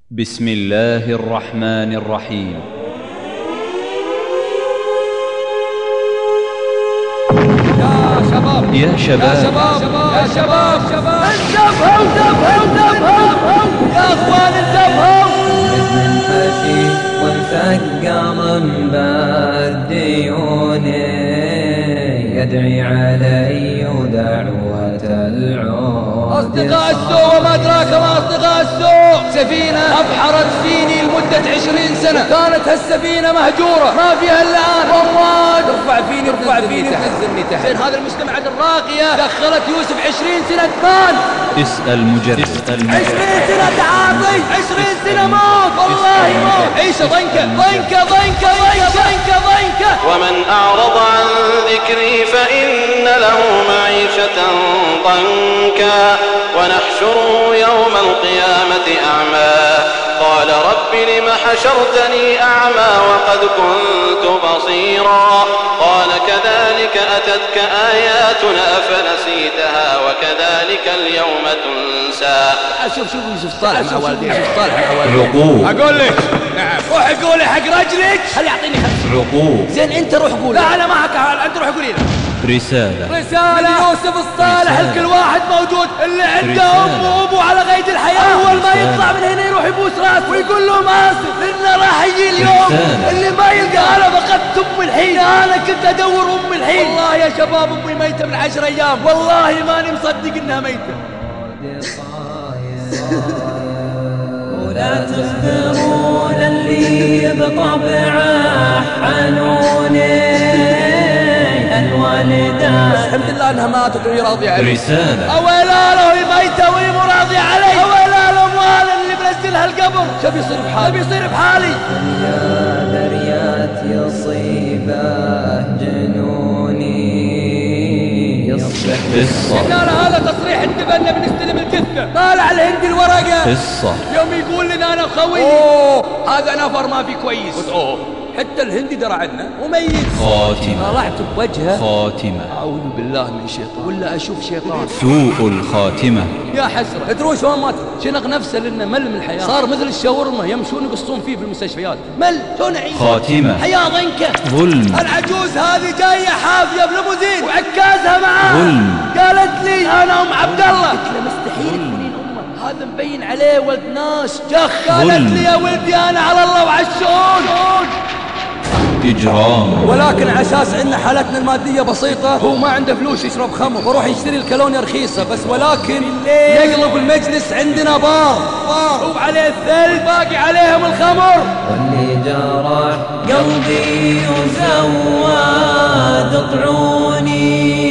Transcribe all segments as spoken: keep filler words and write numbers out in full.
بسم الله الرحمن الرحيم. يا شباب يا شباب يا شباب يا شباب انتبهوا انتبهوا انتبهوا يا اخوان انتبهوا. من فشي وانفقى من بالديون يدعي علي دعوة العود. أصدقاء السوء وما أدراك ما أصدقاء السوء، سفينة أبحرت فيني لمدة عشرين سنة، كانت هالسفينة مهجورة ما فيها إلا أنا، وأمواج ترفع فيني ترفع فيني تنزلني تحت. زين هذا المجتمعات الراقية دخلت يوسف عشرين سنة مان. اسأل مجرب. عشرين سنة تعاطي، عشرين سنة موت، والله موت. عيشة ضنكة ضنكة ضنكة ضنكة ضنكة ضنكة. ومن أعرض عن ذكري فإن له معيشة ضنكا ونحشره يوم القيامة أعمى قال رب لم حشرتني أعمى وقد كنت بصيرا قال كذلك أتتك آياتنا فنسيتها وكذلك اليوم تنسى. شوف شوف يوسف صالح مع والديه، يوسف صالح مع والديه. عقوق. أقول لك نعم. روح قولي حق رجلك خلي يعطيني خمسة. عقوق. زين أنت روح قولي. لا أنا ما حكى، أنت روح قولي له. رسالة رسالة يوسف الصالح لكل واحد موجود اللي عنده أم وأبو على قيد الحياة، أول ما يطلع من هنا يروح يبوس راسه ويقول له آسف إنه راح يجي اليوم رسالة. اللي ما يلقى أنا فقدت أم الحين، أنا كنت أدور أم الحين. والله يا شباب أمي ميتة من عشر أيام، والله ماني مصدق إنها ميتة. ولا تخبرون اللي بطبعه عنوني الوالدة الحمد لله انها ماتت وهي راضيه علي. رسالة. اويلا له هي ميته وهي مو راضيه علي، اويلا له اموال اللي بنزلها القبر. شوف يصير بحالي، شوف يصير بحالي. يا دريات يصيبه جنوني يصبح قصة. قلنا له هذا تصريح اتفقنا بنستلم الكثه. طالع الهندي الورقه قصة. يوم يقول لنا انا خوي اوه هذا نفر ما في كويس. اوه حتى الهندي درى عنا وميت. خاتمة. طلعت بوجهه خاتمة. اعوذ بالله من الشيطان ولا اشوف شيطان. سوء الخاتمة. يا حسرة تدرون شلون مات؟ شنق نفسه لأنه مل من الحياة، صار مثل الشاورما يمشون يقصون فيه في المستشفيات. مل شلون يعيش؟ خاتمة. حياة ضنكة. ظلم. العجوز هذه جاية حافية بليموزين وعكازها معاها. ظلم. قالت لي أنا أم عبد الله. قلت له مستحيل تكونين أمه، هذا مبين عليه ولد ناس جخ. قالت لي يا ولدي أنا على الله وعلى الشؤون. إجرام. ولكن على اساس ان حالتنا الماديه بسيطه، هو ما عنده فلوس يشرب خمر وروح يشتري الكالونيا رخيصه بس، ولكن يقلب المجلس عندنا بار بار وعليه الثلج باقي عليهم الخمر. واللي جرح قلبي وزواد طعوني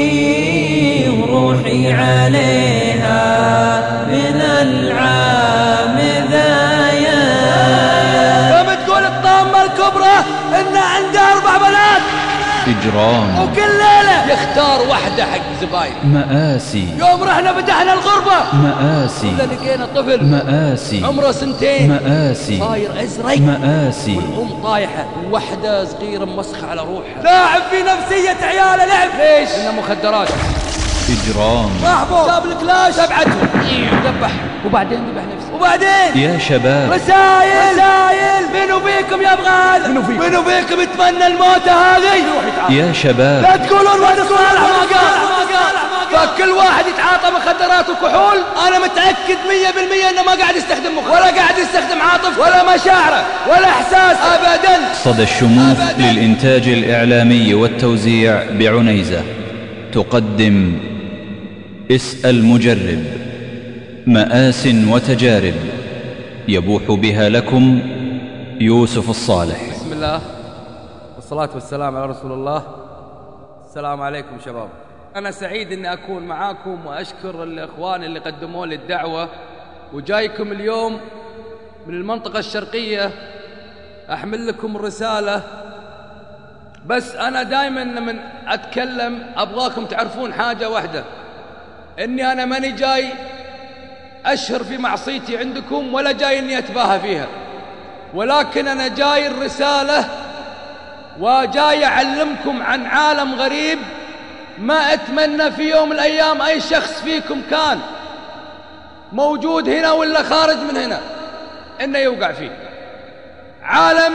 وروحي عليها من العام ذايا. يوم تقول الطامه الكبرى إن عنده أربع بنات. إجرام. وكل ليلة يختار واحدة حق زباين. مآسي. يوم رحنا فتحنا الغربة مآسي. ولا لقينا طفل مآسي. عمره سنتين مآسي. صاير أزرق. مآسي. والأم طايحة وواحدة صغيرة مسخة على روحها. لاعب في نفسية عياله لعب. ليش؟ إنه مخدرات. إجرام. صاحبه جاب الكلاش تبعته ذبح وبعدين ذبح نفسه. وبعدين يا شباب. رسايل رسايل منو فيكم يبغى هذا؟ منو فيكم؟ منو فيكم يتمنى الموتة هذه؟ يا شباب. لا تقولون ولد صالح ما قال. فكل واحد يتعاطى مخدرات وكحول انا متأكد مية بالمية انه ما قاعد يستخدم مخ ولا قاعد يستخدم عاطف ولا مشاعره ولا احساس ابدا. صدى الشموخ للإنتاج الإعلامي والتوزيع بعنيزة تقدم اسأل مجرب، مآس وتجارب يبوح بها لكم يوسف الصالح. بسم الله والصلاة والسلام على رسول الله. السلام عليكم شباب. أنا سعيد أني أكون معاكم وأشكر الإخوان اللي قدموا لي الدعوة، وجايكم اليوم من المنطقة الشرقية أحمل لكم الرسالة. بس أنا دائما من أتكلم أبغاكم تعرفون حاجة واحدة، إني أنا ماني جاي أشهر في معصيتي عندكم ولا جاي إني أتباهى فيها، ولكن أنا جاي الرسالة وجاي أعلمكم عن عالم غريب ما أتمنى في يوم من الأيام أي شخص فيكم كان موجود هنا ولا خارج من هنا إنه يوقع فيه. عالم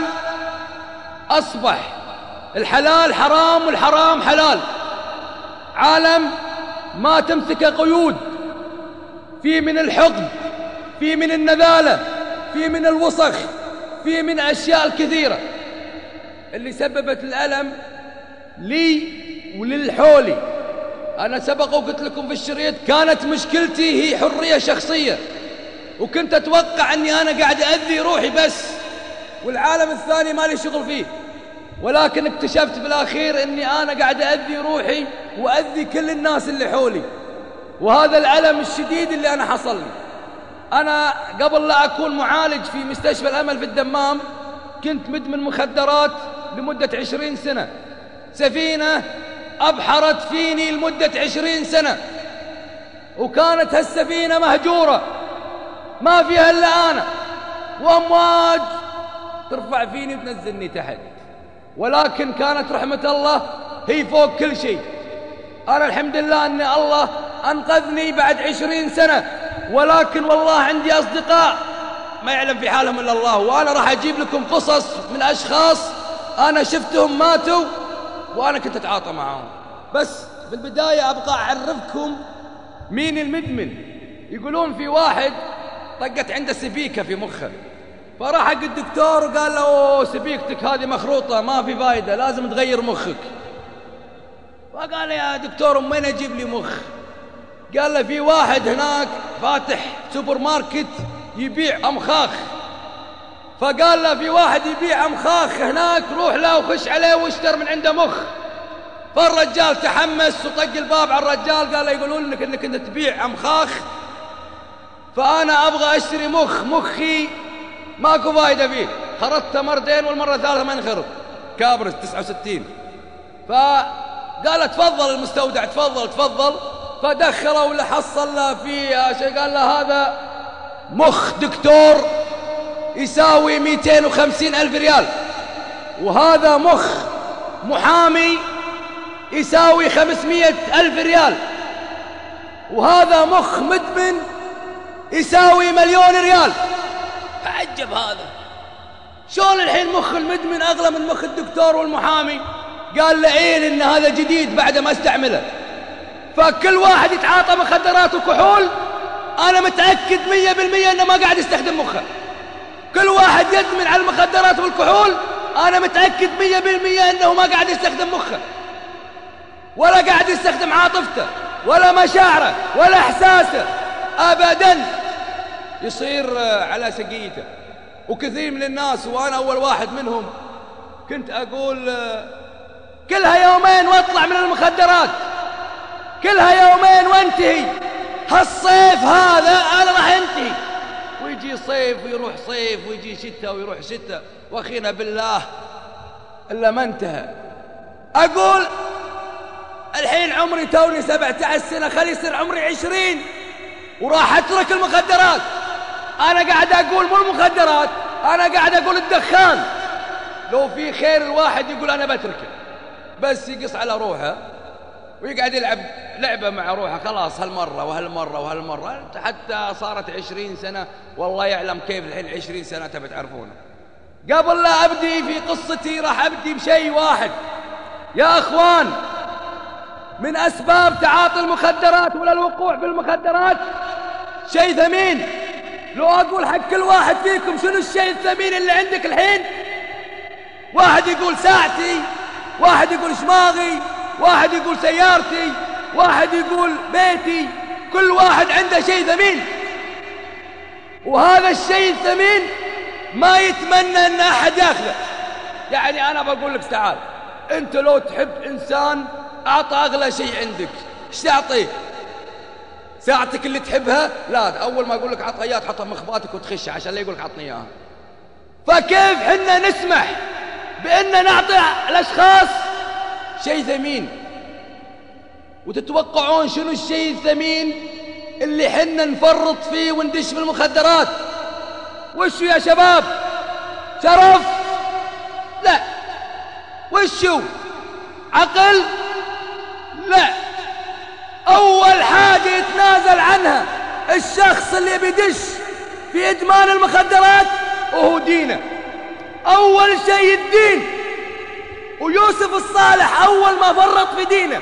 أصبح الحلال حرام والحرام حلال. عالم ما تمسك قيود، في من الحقد، في من النذالة، في من الوسخ، في من أشياء كثيرة اللي سببت الألم لي وللحولي. أنا سبق وقلت لكم في الشريط كانت مشكلتي هي حرية شخصية، وكنت أتوقع أني أنا قاعد أذي روحي بس، والعالم الثاني ما لي شغل فيه. ولكن اكتشفت بالأخير أني أنا قاعد أذي روحي وأذي كل الناس اللي حولي. وهذا الألم الشديد اللي أنا حصل لي. أنا قبل لا أكون معالج في مستشفى الأمل في الدمام كنت مدمن مخدرات لمدة عشرين سنة. سفينة أبحرت فيني لمدة عشرين سنة، وكانت هالسفينة مهجورة ما فيها إلا أنا، وأمواج ترفع فيني وتنزلني تحت. ولكن كانت رحمة الله هي فوق كل شيء. أنا الحمد لله أن الله أنقذني بعد عشرين سنة. ولكن والله عندي أصدقاء ما يعلم في حالهم إلا الله، وأنا راح أجيب لكم قصص من أشخاص أنا شفتهم ماتوا وأنا كنت أتعاطى معهم. بس في البداية أبقى أعرفكم مين المدمن. يقولون في واحد طقت عنده سبيكة في مخه، فراح حق الدكتور وقال له أوه سبيكتك هذه مخروطة ما في فايدة، لازم تغير مخك. فقال يا دكتور وين أجيب لي مخ؟ قال له في واحد هناك فاتح سوبر ماركت يبيع أمخاخ. فقال له في واحد يبيع أمخاخ هناك، روح له وخش عليه واشتر من عنده مخ. فالرجال تحمس وطق الباب على الرجال، قال له يقولون لك انك انت تبيع أمخاخ، فأنا أبغى أشتري مخ، مخي ماكو فايدة فيه، خرطته مرتين والمرة الثالثة ما ينخرط، كابرز تسعة وستين. فقال تفضل المستودع، تفضل تفضل. فدخلوا اللي حصل له فيه شيء، قال له هذا مخ دكتور يساوي مئتين وخمسين ألف ريال، وهذا مخ محامي يساوي خمسمئة ألف ريال، وهذا مخ مدمن يساوي مليون ريال. تعجب هذا، شلون الحين مخ المدمن أغلى من مخ الدكتور والمحامي؟ قال لعين إن هذا جديد بعد ما استعمله. فكل واحد يتعاطى مخدرات وكحول أنا متأكد مية بالمية إنه ما قاعد يستخدم مخه. كل واحد يدمن على المخدرات والكحول أنا متأكد مية بالمية إنه ما قاعد يستخدم مخه، ولا قاعد يستخدم عاطفته ولا مشاعره ولا إحساسه أبداً، يصير على سقيته. وكثير من الناس وأنا أول واحد منهم كنت أقول كلها يومين واطلع من المخدرات، كلها يومين وانتهي، هالصيف هذا أنا راح انتهي. ويجي صيف ويروح صيف، ويجي شتاء ويروح شتاء، وأخينا بالله إلا ما انتهى. أقول الحين عمري توني سبعة عشر سنة، خلي يصير عمري عشرين وراح أترك المخدرات. أنا قاعد أقول مو المخدرات، أنا قاعد أقول الدخان. لو في خير الواحد يقول أنا بتركه، بس يقص على روحه ويقعد يلعب لعبة مع روحه، خلاص هالمرة وهالمرة وهالمرة، حتى صارت عشرين سنة. والله يعلم كيف الحين عشرين سنة تبي تعرفونه. قبل لا أبدي في قصتي راح أبدي بشيء واحد يا أخوان. من أسباب تعاطي المخدرات ولا الوقوع في المخدرات شيء ثمين. لو أقول حق كل واحد فيكم شنو الشيء الثمين اللي عندك الحين، واحد يقول ساعتي، واحد يقول شماغي، واحد يقول سيارتي، واحد يقول بيتي. كل واحد عنده شيء ثمين، وهذا الشيء الثمين ما يتمنى أن أحد يأخذه. يعني أنا بقول لك تعال، أنت لو تحب إنسان أعطى أغلى شيء عندك، إيش تعطيه؟ ساعتك اللي تحبها؟ لا، أول ما أقول لك عطها إياها تحطها مخباتك وتخش عشان لا يقول لك عطني إياها. فكيف حنا نسمح بأن نعطي الأشخاص شيء ثمين؟ وتتوقعون شنو الشيء الثمين اللي حنا نفرط فيه وندش في المخدرات؟ وشو يا شباب؟ شرف؟ لا. وشو؟ عقل؟ لا. أول حاجة يتنازل عنها الشخص اللي بيدش في إدمان المخدرات وهو دينه. أول شيء الدين، ويوسف الصالح أول ما فرط في دينه،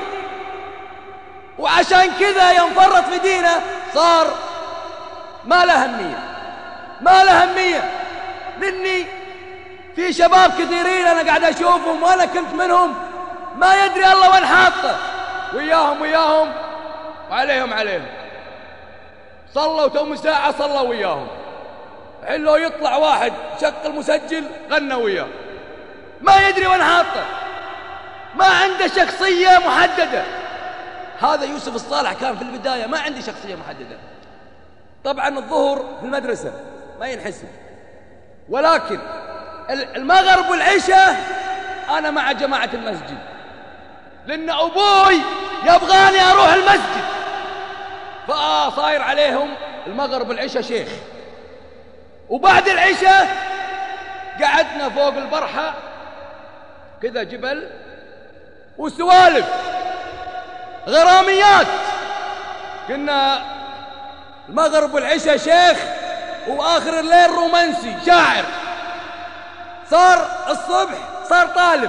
وعشان كذا يوم فرط في دينه صار ما له أهمية، ما له أهمية. لأني في شباب كثيرين أنا قاعد أشوفهم وأنا كنت منهم ما يدري الله وين حاطه، وياهم وياهم وعليهم عليهم، صلوا توم ساعة صلوا وياهم، الحين لو يطلع واحد شق المسجل غنى وياه، ما يدري وين حاطه، ما عنده شخصية محددة. هذا يوسف الصالح كان في البداية ما عندي شخصية محددة. طبعا الظهر في المدرسة ما ينحسب، ولكن المغرب والعشاء أنا مع جماعة المسجد، لأن أبوي يبغاني أروح المسجد، فصاير عليهم المغرب والعشاء شيخ. وبعد العشاء قعدنا فوق البرحة كذا جبل وسوالف غراميات، كنا المغرب والعشاء شيخ وآخر الليل رومانسي شاعر. صار الصبح صار طالب،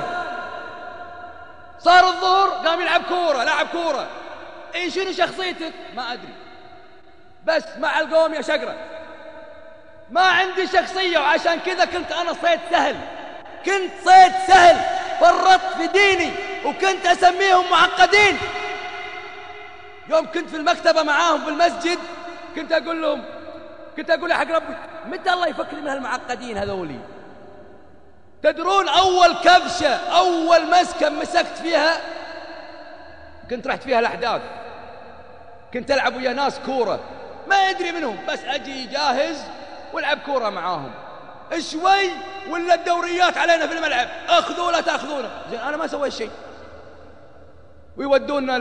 صار الظهر قام يلعب كورة، لعب كورة. إيه شنو شخصيتك؟ ما أدري، بس مع القوم يا شقرة، ما عندي شخصية. وعشان كذا كنت أنا صيد سهل، كنت صيد سهل، فرطت في ديني وكنت أسميهم معقدين. يوم كنت في المكتبة معاهم في المسجد كنت أقول لهم، كنت أقول يا حق ربي متى الله يفكرني من هالمعقدين هذولي؟ تدرون أول كبشة أول مسكة مسكت فيها كنت رحت فيها الأحداث، كنت ألعب ويا ناس كورة ما يدري منهم، بس أجي جاهز والعب كورة معاهم. شوي ولا الدوريات علينا في الملعب، أخذوا لا تأخذونا، زين أنا ما سويت شيء. ويودونا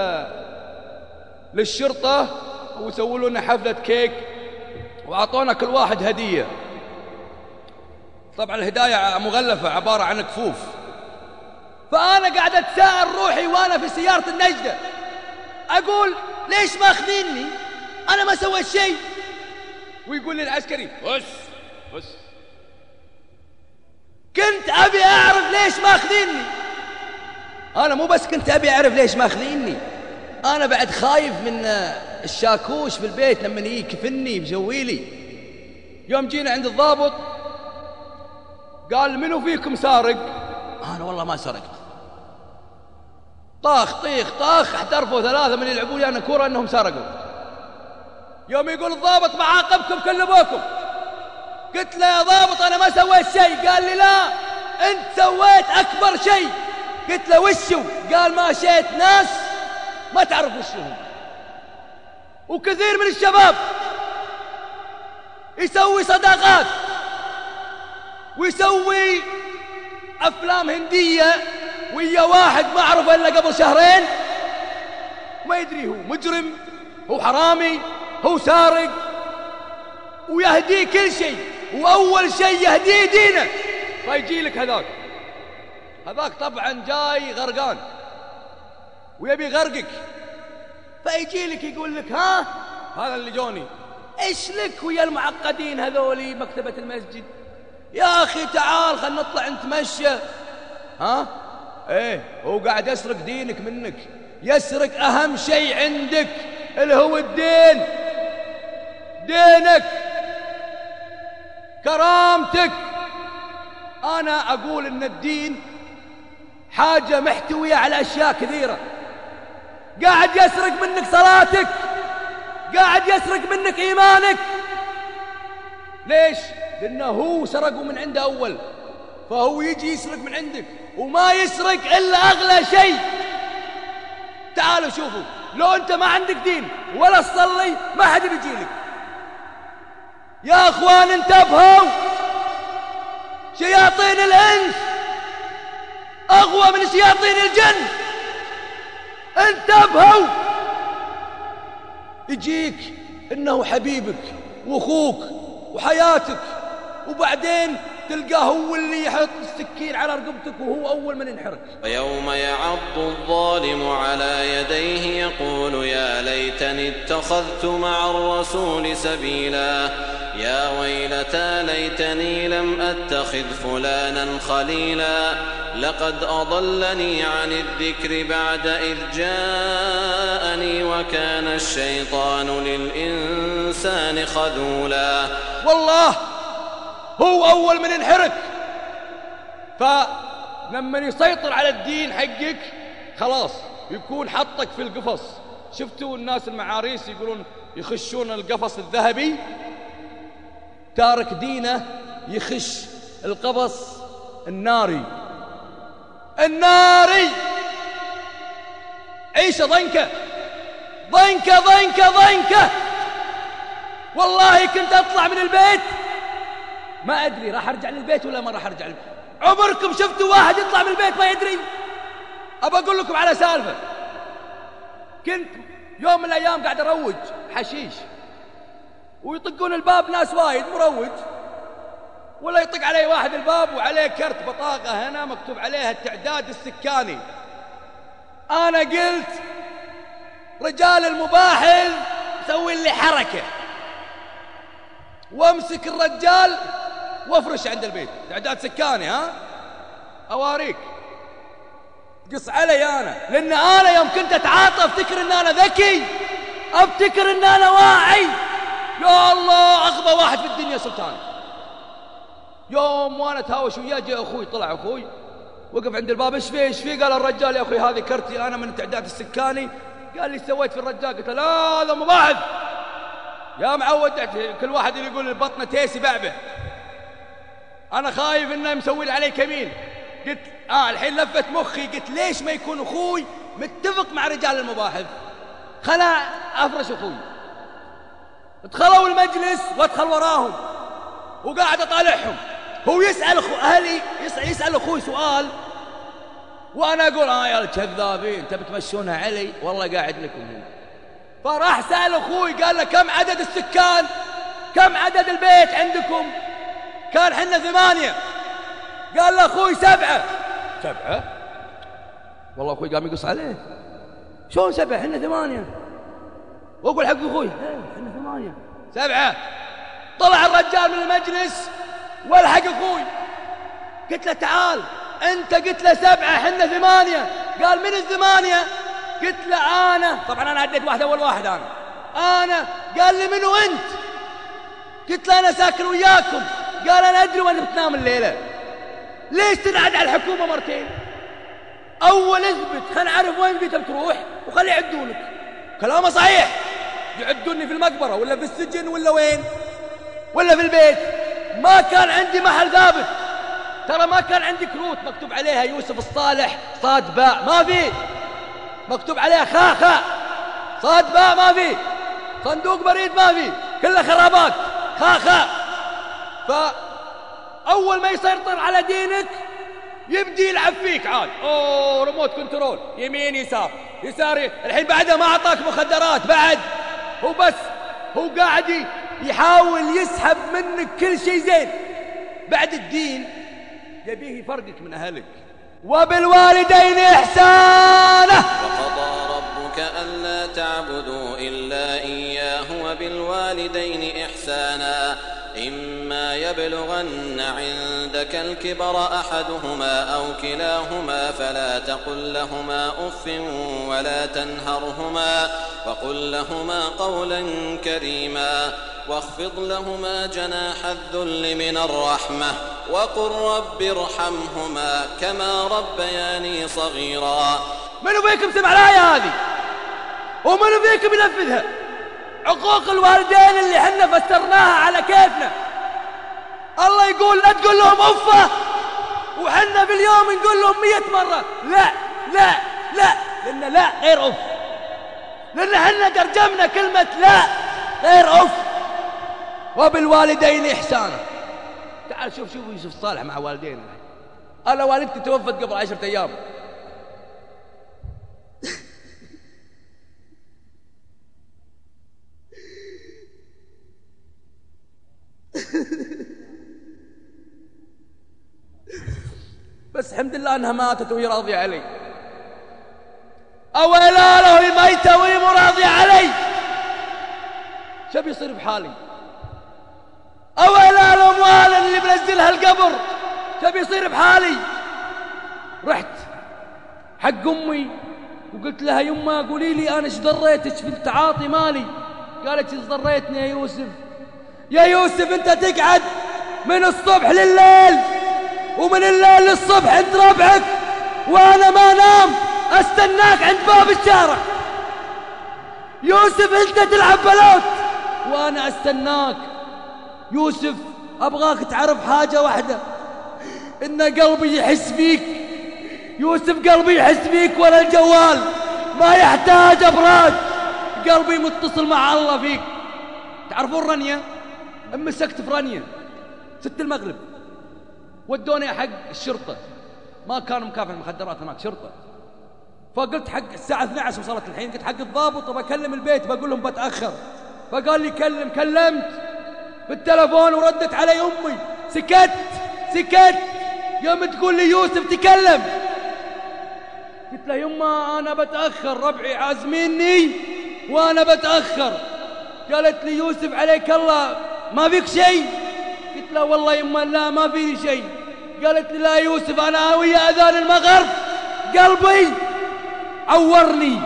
للشرطة ويسووا لنا حفلة كيك وأعطونا كل واحد هدية. طبعا الهدايا مغلفة عبارة عن كفوف. فأنا قاعد أتساءل روحي وأنا في سيارة النجدة، أقول ليش ما أخذيني؟ أنا ما سويت شيء. ويقول لي العسكري بس بس. كنت أبي أعرف ليش ما أخذيني. أنا مو بس كنت أبي أعرف ليش ما أخذيني، أنا بعد خايف من الشاكوش في البيت لما يكفني بجويلي. يوم جينا عند الضابط قال منو فيكم سارق؟ أنا والله ما سرقت. طاخ طيخ طاخ احترفوا ثلاثة من يلعبوا لي أنا كورة أنهم سرقوا. يوم يقول الضابط بعاقبكم كلبوكم. قلت له يا ضابط أنا ما سويت شيء. قال لي لا أنت سويت أكبر شيء. قلت له وشو؟ قال ما شيت ناس ما تعرف وشهم. وكثير من الشباب يسوي صداقات ويسوي أفلام هندية ويا واحد ما أعرفه إلا قبل شهرين، ما يدري هو مجرم، هو حرامي، هو سارق، ويهديه كل شيء، وأول شيء يهديه دينه. فيجي لك هذاك هذاك طبعا جاي غرقان ويبي يغرقك، فيجي لك يقول لك ها هذا اللي جوني ايش لك ويا المعقدين هذولي مكتبة المسجد؟ يا أخي تعال خلنا نطلع نتمشى. ها ايه هو قاعد يسرق دينك منك، يسرق أهم شيء عندك اللي هو الدين، دينك، كرامتك. أنا أقول إن الدين حاجة محتوية على أشياء كثيرة. قاعد يسرق منك صلاتك، قاعد يسرق منك إيمانك. ليش؟ لأنه هو سرقوا من عنده أول، فهو يجي يسرق من عندك، وما يسرق إلا أغلى شيء. تعالوا شوفوا، لو أنت ما عندك دين ولا تصلي ما حد بيجي لك. يا أخوان انتبهوا، شياطين الإنس أغوى من شياطين الجن. انتبهوا، يجيك إنه حبيبك وأخوك وحياتك، وبعدين تلقاه هو اللي يحط السكين على رقبتك وهو أول من ينحرق. ويوم يعض الظالم على يديه يقول يا ليتني اتخذت مع الرسول سبيلا. يا ويلتى ليتني لم أتخذ فلانا خليلا لقد أضلني عن الذكر بعد إذ جاءني وكان الشيطان للإنسان خذولا. والله هو أول من انحرك، فلما يسيطر على الدين حقك خلاص يكون حطك في القفص. شفتوا الناس المعاريس يقولون يخشون القفص الذهبي؟ تارك دينه يخش القفص الناري الناري. عيشة ضنكة ضنكة ضنكة ضنكة. والله كنت أطلع من البيت ما أدري راح أرجع للبيت ولا ما راح أرجع للبيت. عمركم شفتوا واحد يطلع من البيت ما يدري؟ أبى أقول لكم على سالفة. كنت يوم من الأيام قاعد أروج حشيش ويطقون الباب ناس وايد مروج، ولا يطق علي واحد الباب وعليه كرت بطاقة هنا مكتوب عليها التعداد السكاني. أنا قلت رجال المباحث سوي لي حركة وامسك الرجال وافرش عند البيت تعداد سكاني. ها أواريك قص علي أنا، لأن أنا يوم كنت أتعاطى أفتكر أن أنا ذكي، أفتكر أن أنا واعي. يا الله أغبى واحد في الدنيا سلطان. يوم وانا تهاوش وياه جاء أخوي، طلع أخوي وقف عند الباب. ايش فيه ايش فيه؟ قال الرجال يا أخوي هذه كرتي أنا من التعداد السكاني. قال لي سويت في الرجال؟ قلت لا هذا مباحث يا معود. كل واحد اللي يقول البطنة تيسي بعبه. أنا خايف إنه مسوي علي كمين. قلت آه الحين لفت مخي، قلت ليش ما يكون أخوي متفق مع رجال المباحث؟ خلا أفرش أخوي. ادخلوا المجلس وادخل وراهم وقاعد أطالعهم. هو يسأل أخو أهلي يسأل, يسأل أخوي سؤال وأنا أقول آه يا الكذابين أنت بتمشونها علي والله قاعد لكم هنا. فراح سأل أخوي قال له كم عدد السكان؟ كم عدد البيت عندكم؟ كان حنا ثمانية. قال له أخوي سبعة. سبعة؟ والله أخوي قام يقص عليه. شلون سبعة؟ حنا ثمانية. وأقول حق أخوي حنا ثمانية سبعة. طلع الرجال من المجلس والحق أخوي. قلت له تعال أنت. قلت له سبعة حنا ثمانية. قال من الثمانية؟ قلت له أنا. طبعا أنا عديت واحد أول واحد أنا أنا قال لي منو أنت؟ قلت له أنا ساكن وياكم. قال أنا أدري وين بتنام الليلة. ليش تنعد على الحكومة مرتين؟ أول اثبت خلنا نعرف وين بيتك تروح وخلي يعدونك. كلامه صحيح. يعدوني في المقبرة ولا في السجن ولا وين ولا في البيت. ما كان عندي محل ثابت. ترى ما كان عندي كروت مكتوب عليها يوسف الصالح صاد باء ما في. مكتوب عليها خا خا صاد باء ما في. صندوق بريد ما في. كلها خرابات خا خا. فأول ما يسيطر على دينك يبدي يلعب فيك عاد. اوه ريموت كنترول يمين يسار يساري. الحين بعده ما أعطاك مخدرات بعد. هو بس هو قاعد يحاول يسحب منك كل شيء زين. بعد الدين يبيه يفرقك من أهلك. وبالوالدين إحسانه. وقضى ربك ألا تعبدوا إلا إياه وبالوالدين إحسانا إما يبلغن عندك الكبر أحدهما أو كلاهما فلا تقل لهما أف ولا تنهرهما وقل لهما قولا كريما واخفض لهما جناح الذل من الرحمة وقل رب ارحمهما كما ربياني صغيرا. منو فيكم سمع الآية هذه ومنو فيكم ينفذها؟ عقوق الوالدين اللي حنا فسرناها على كيفنا. الله يقول لا تقول لهم أفة وحنا باليوم نقول لهم مية مرة لا لا لا. لأن لا غير أف. لأن حنا ترجمنا كلمة لا غير أف. وبالوالدين إحسانا. تعال شوف شوف يوسف صالح مع والدينا. أنا والدتي توفت قبل عشرة أيام. بس الحمد لله أنها ماتت وهي راضية علي. أويلا له الميتة وهي راضية علي. شو بيصير بحالي؟ اللي بنزلها القبر، تبي يصير بحالي. رحت حق أمي وقلت لها يما قولي لي أنا ايش ضريتك في التعاطي مالي؟ قالت ايش ضريتني يا يوسف؟ يا يوسف أنت تقعد من الصبح لليل ومن الليل للصبح عند ربعك، وأنا ما نام أستناك عند باب الشارع. يوسف أنت تلعب بلوت وأنا أستناك. يوسف أبغاك تعرف حاجة واحدة، إن قلبي يحس فيك. يوسف قلبي يحس فيك ولا الجوال ما يحتاج أبراج، قلبي متصل مع الله فيك. تعرفون رانيا؟ امسكت في رانيا ست المغرب، ودوني حق الشرطة، ما كان مكافح المخدرات هناك شرطة. فقلت حق الساعة اثنتي عشرة وصلت الحين، قلت حق الضابط بكلم البيت بقول لهم بتأخر. فقال لي كلم، كلمت بالتلفون وردت علي أمي، سكت سكت. يوم تقول لي يوسف تكلم، قلت له يما أنا بتأخر، ربعي عازميني وأنا بتأخر. قالت لي يوسف عليك الله ما فيك شيء؟ قلت له والله يما لا ما فيني شيء. قالت لي لا يوسف أنا ويا أذان المغرب قلبي عورني،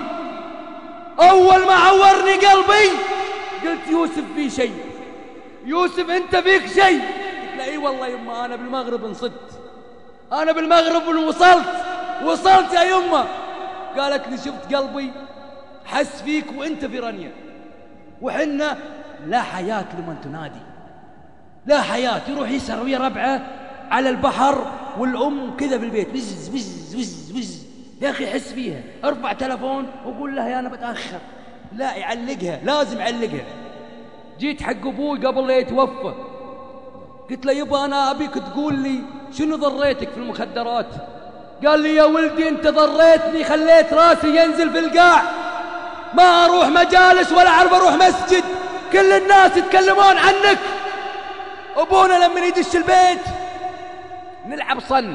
أول ما عورني قلبي قلت يوسف في شيء، يوسف أنت فيك شيء. قلت له إي والله يما أنا بالمغرب انصدت، أنا بالمغرب وصلت وصلت يا يما. قالت لي شفت قلبي حس فيك وأنت في رانيا، وحنا لا حياة لمن تنادي، لا حياة. يروح يسهر ويا ربعه على البحر والأم كذا بالبيت وز وز وز وز. يا أخي حس فيها، ارفع تلفون وقول لها يا أنا بتأخر، لا يعلقها، لازم يعلقها. جيت حق أبوي قبل لا يتوفى، قلت له يبا أنا أبيك تقول لي شنو ضريتك في المخدرات؟ قال لي يا ولدي أنت ضريتني، خليت راسي ينزل في القاع، ما أروح مجالس ولا أعرف أروح مسجد، كل الناس يتكلمون عنك. أبونا لما يدش البيت نلعب صن،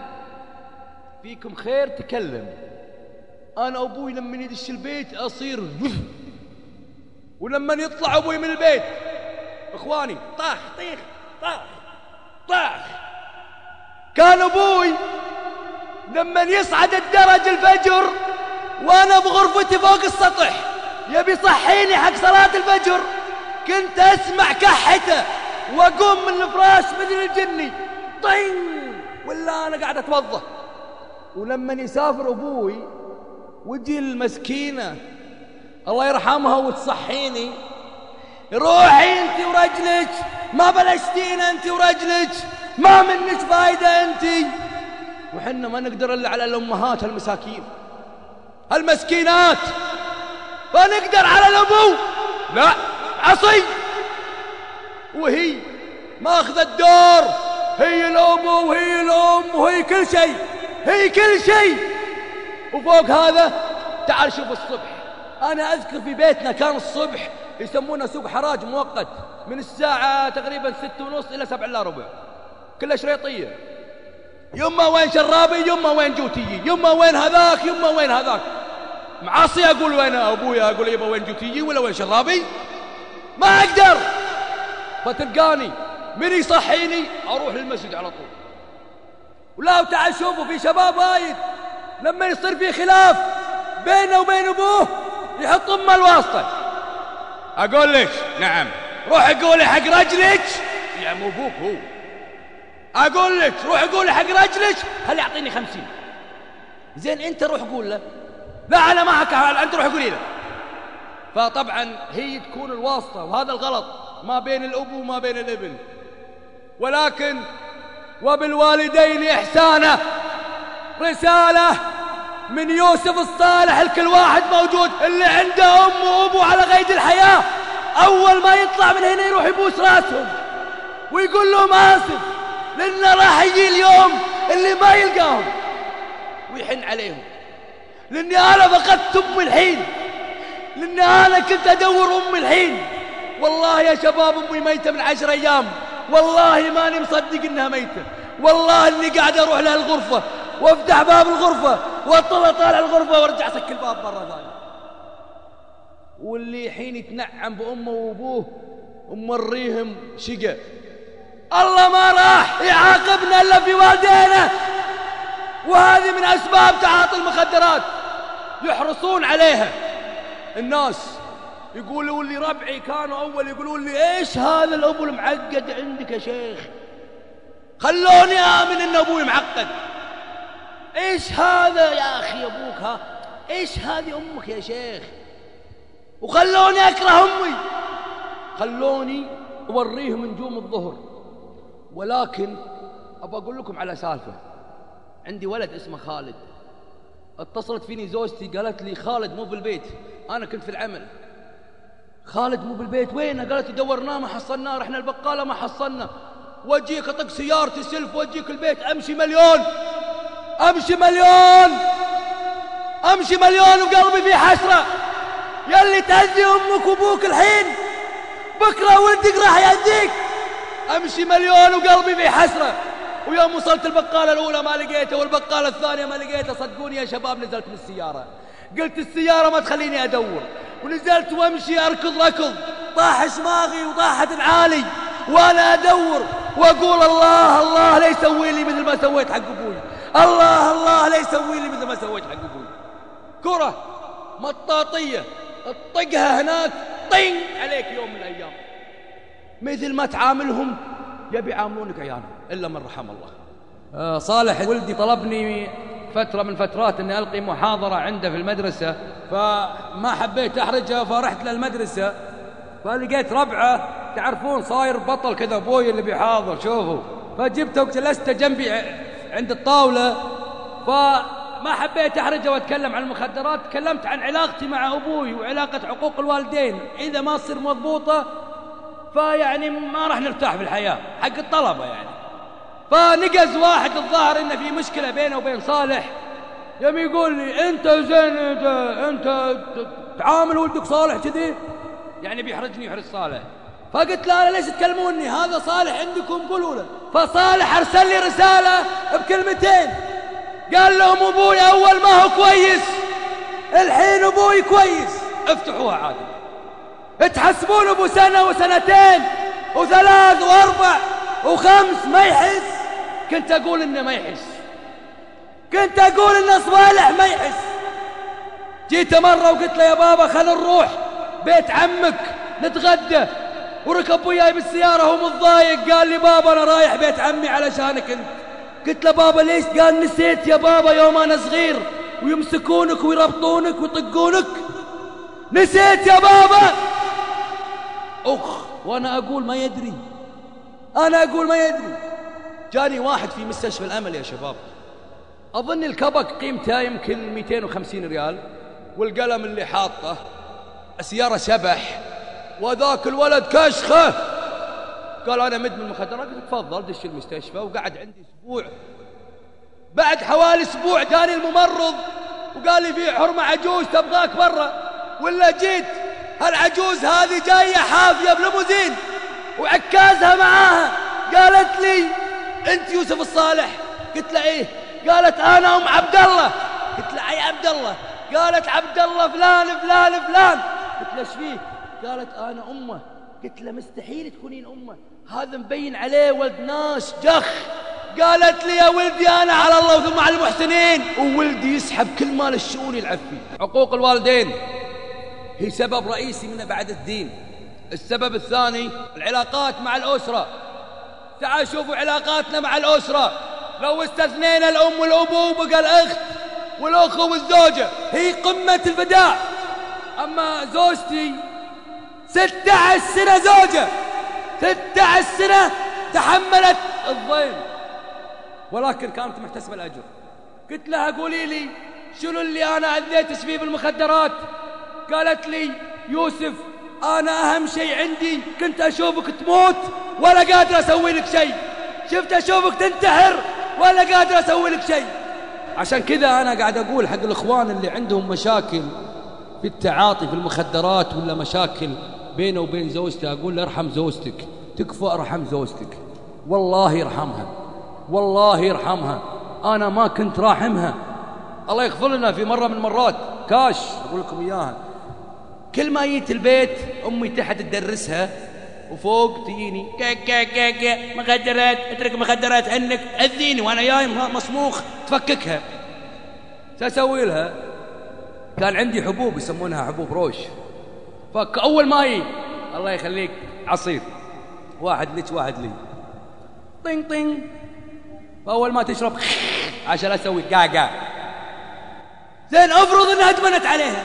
فيكم خير تكلم. أنا أبوي لما يدش البيت أصير ولما يطلع أبوي من البيت إخواني طاخ طيخ طاخ طاخ. كان أبوي لما يصعد الدرج الفجر وأنا بغرفتي فوق السطح يبي صحيني حق صلاة الفجر، كنت أسمع كحته وأقوم من الفراش مثل الجني طين ولا أنا قاعد أتوضأ. ولما يسافر أبوي وتجي المسكينة الله يرحمها وتصحيني، روحي أنت ورجلك، ما بلشتين أنت ورجلك، ما منك فايدة أنت. وحنا ما نقدر إلا على الأمهات المساكين المسكينات، فنقدر على الأبو لا عصي. وهي ما أخذ الدور، هي الأم وهي الأم وهي كل شيء، هي كل شيء. وفوق هذا تعال شوف الصبح، أنا أذكر في بيتنا كان الصبح يسمونه سوق حراج مؤقت من الساعة تقريبا ستة ونص إلى سبع إلا ربع، كلها شريطية. يما وين شرابي، يما وين جوتيي، يما وين هذاك، يما وين هذاك. معاصي أقول وين أبويا، أقول يبا وين جوتيي ولا وين شرابي، ما أقدر. فتلقاني من يصحيني أروح للمسجد على طول. ولا وتعال شوفوا في شباب وايد لما يصير في خلاف بينه وبين أبوه يحط أمه الواسطة. أقول لك نعم روح قولي حق رجلك يا مو أبوك هو، أقول لك روح قولي حق رجلك هل يعطيني خمسين. زين أنت روح قول له، لا أنا ما حكى، أنت روح قولي له. فطبعا هي تكون الواسطة، وهذا الغلط ما بين الأب وما بين الابن. ولكن وبالوالدين إحسانا رسالة من يوسف الصالح لكل واحد موجود اللي عنده أم وأبو على قيد الحياة، أول ما يطلع من هنا يروح يبوس راسهم ويقول لهم آسف، لأنه راح يجي اليوم اللي ما يلقاهم ويحن عليهم. لأني أنا فقدت أمي الحين، لأني أنا كنت أدور أمي الحين. والله يا شباب أمي ميتة من عشر أيام، والله ماني مصدق إنها ميتة، والله إني قاعد أروح لها الغرفة وافتح باب الغرفة واطلع طالع الغرفة وارجع اسكر الباب مرة ثانية. واللي حين يتنعم بأمه وأبوه ومريهم شقة الله ما راح يعاقبنا إلا في والدينا، وهذه من أسباب تعاطي المخدرات، يحرصون عليها. الناس يقولوا لي ربعي كانوا أول يقولون لي إيش هذا الأبو المعقد عندك يا شيخ، خلوني آمن إن أبوي معقد. إيش هذا يا أخي أبوك، ها إيش هذه أمك يا شيخ، وخلوني أكره أمي، خلوني أوريهم نجوم الظهر. ولكن أبى أقول لكم على سالفة. عندي ولد اسمه خالد، اتصلت فيني زوجتي قالت لي خالد مو بالبيت، أنا كنت في العمل. خالد مو بالبيت وينه؟ قالت لي دورناه ما حصلناه، رحنا البقالة ما حصلنا، وجيك أطق سيارتي سلف وجيك البيت، أمشي مليون أمشي مليون أمشي مليون وقلبي في حسرة. يلي تأذي أمك وأبوك الحين بكرة ولدك راح يأذيك. أمشي مليون وقلبي في حسرة. ويوم وصلت البقالة الأولى ما لقيته، والبقالة الثانية ما لقيته، صدقوني يا شباب نزلت من السيارة، قلت السيارة ما تخليني أدور، ونزلت وامشي أركض ركض، طاح شماغي وطاحت العالي وأنا أدور وأقول الله الله لا يسوي لي مثل ما سويت حق أبوي، الله الله لا يسوي لي مثل ما سويت حق أبوي. كرة مطاطية اطقها هناك طين عليك يوم من الأيام، مثل ما تعاملهم يبي يعاملونك عيالهم إلا من رحم الله. آه صالح ولدي طلبني فترة من فترات أني ألقي محاضرة عنده في المدرسة، فما حبيت أحرجه فرحت للمدرسة، فلقيت ربعه تعرفون صاير بطل كذا أبوي اللي بيحاضر شوفوا، فجبته وجلسته جنبي عند الطاولة، فما حبيت أحرجه وأتكلم عن المخدرات، تكلمت عن علاقتي مع أبوي وعلاقة حقوق الوالدين، إذا ما تصير مضبوطة فيعني ما راح نرتاح في الحياة حق الطلبة يعني. فنقز واحد الظاهر إنه في مشكلة بينه وبين صالح، يوم يقول لي أنت زين أنت, انت تعامل ولدك صالح كذي، يعني بيحرجني يحرج صالح. فقلت له أنا ليش تكلموني، هذا صالح عندكم قولوا له. فصالح أرسل لي رسالة بكلمتين، قال لهم أبوي أول ما هو كويس، الحين أبوي كويس، افتحوها عادي، تحسبون أبو سنة وسنتين وثلاث وأربع وخمس ما يحس. كنت أقول إنه ما يحس، كنت أقول إنه صالح ما يحس. جيت مرة وقلت له يا بابا خلنا نروح بيت عمك نتغدى، وركب وياي بالسيارة هو متضايق، قال لي بابا أنا رايح بيت عمي علشانك أنت. قلت له بابا ليش؟ قال نسيت يا بابا يوم أنا صغير ويمسكونك ويربطونك ويطقونك، نسيت يا بابا. أخ وأنا أقول ما يدري، أنا أقول ما يدري. جاني واحد في مستشفى الأمل يا شباب، أظن الكبك قيمته يمكن مئتين وخمسين ريال، والقلم اللي حاطه السيارة شبح، وذاك الولد كشخه. قال أنا مدمن مخدرات. قلت تفضل دش المستشفى، وقعد عندي أسبوع. بعد حوالي أسبوع جاني الممرض وقال لي في حرمة عجوز تبغاك برا، ولا جيت هالعجوز هذه جاية حافية بليموزين وعكازها معاها، قالت لي أنت يوسف الصالح؟ قلت له إيه. قالت أنا أم عبد الله. قلت له أي عبد الله؟ قالت عبد الله فلان فلان فلان. قلت له إيش فيه؟ قالت أنا أمه. قلت له مستحيل تكونين أمه، هذا مبين عليه ولد ناس جخ. قالت لي يا ولدي أنا على الله وثم على المحسنين، وولدي يسحب كل مال الشؤون يلعب فيه. حقوق الوالدين هي سبب رئيسي من بعد الدين. السبب الثاني العلاقات مع الأسرة. تعالوا شوفوا علاقاتنا مع الأسرة، لو استثنينا الأم والأبو وبقى الأخت والأخو والزوجة هي قمة البداع. أما زوجتي ستة عشر سنة زوجة، ستة عشر سنة تحملت الضيم، ولكن كانت محتسبة الأجر. قلت لها قولي لي شنو اللي أنا أذيتش فيه بالمخدرات؟ قالت لي يوسف أنا أهم شيء عندي كنت أشوفك تموت ولا قادر أسوي لك شيء، شفت أشوفك تنتحر ولا قادر أسوي لك شيء. عشان كذا أنا قاعد أقول حق الإخوان اللي عندهم مشاكل في التعاطي في المخدرات ولا مشاكل بينه وبين زوجته، أقول ارحم زوجتك، تكفى ارحم زوجتك، والله يرحمها، والله يرحمها. أنا ما كنت راحمها، الله يغفر لنا. في مرة من مرات كاش أقول لكم إياها، كل ما جيت البيت أمي تحت تدرسها وفوق تجيني كا كا كا كا مخدرات، اترك مخدرات عنك، اذيني وانا جاي مصموخ تفككها. سأسوي لها؟ كان عندي حبوب يسمونها حبوب روش، فأول ما يجي الله يخليك عصير، واحد لك واحد لي، طين طين، فأول ما تشرب عشان أسوي قاقا. زين افرض انها ادمنت عليها،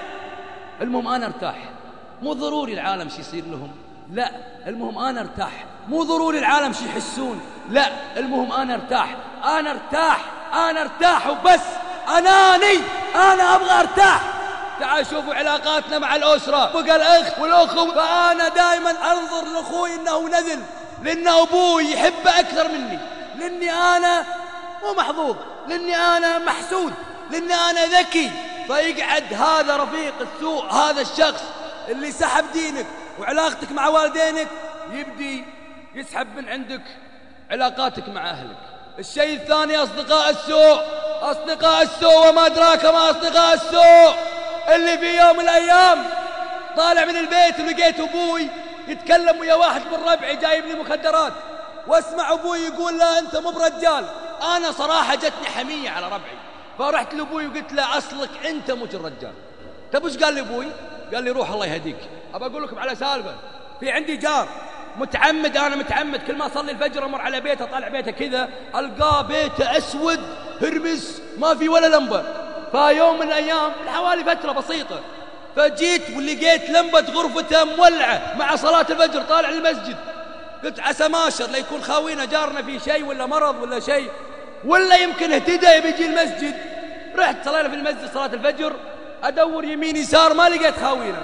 المهم انا ارتاح، مو ضروري العالم شي يصير لهم، لا المهم انا ارتاح، مو ضروري العالم شي يحسون، لا المهم انا ارتاح، انا ارتاح، انا ارتاح وبس، اناني، انا ابغى ارتاح. تعال شوفوا علاقاتنا مع الاسره، بقى الاخ والاخو، فانا دائما انظر لاخوي انه نذل، لان ابوي يحبه اكثر مني، لاني انا مو محظوظ، لاني انا محسود، لاني انا ذكي. فيقعد هذا رفيق السوء، هذا الشخص اللي سحب دينك وعلاقتك مع والدينك، يبدي يسحب من عندك علاقاتك مع اهلك. الشيء الثاني اصدقاء السوء، اصدقاء السوء وما ادراك ما اصدقاء السوء، اللي في يوم من الايام طالع من البيت ولقيت ابوي يتكلم ويا واحد من ربعي جايب لي مخدرات، واسمع ابوي يقول لا انت مو برجال. انا صراحه جتني حميه على ربعي، فرحت لابوي وقلت له اصلك انت مو الرجال. طيب وش قال لي ابوي؟ قال لي روح الله يهديك. ابى اقول لكم على سالفه، في عندي جار متعمد، انا متعمد كل ما اصلي الفجر امر على بيته، طالع بيته كذا القاه بيته اسود هرمس ما في ولا لمبه. فيوم من الايام من حوالي فتره بسيطه، فجيت ولقيت لمبه غرفته مولعه مع صلاه الفجر، طالع للمسجد. قلت عسى ماشر لا يكون خاوينا جارنا في شيء ولا مرض ولا شيء، ولا يمكن اهتدى يبي يجي المسجد. رحت صلينا في المسجد صلاة الفجر، أدور يمين يسار ما لقيت خاوينا.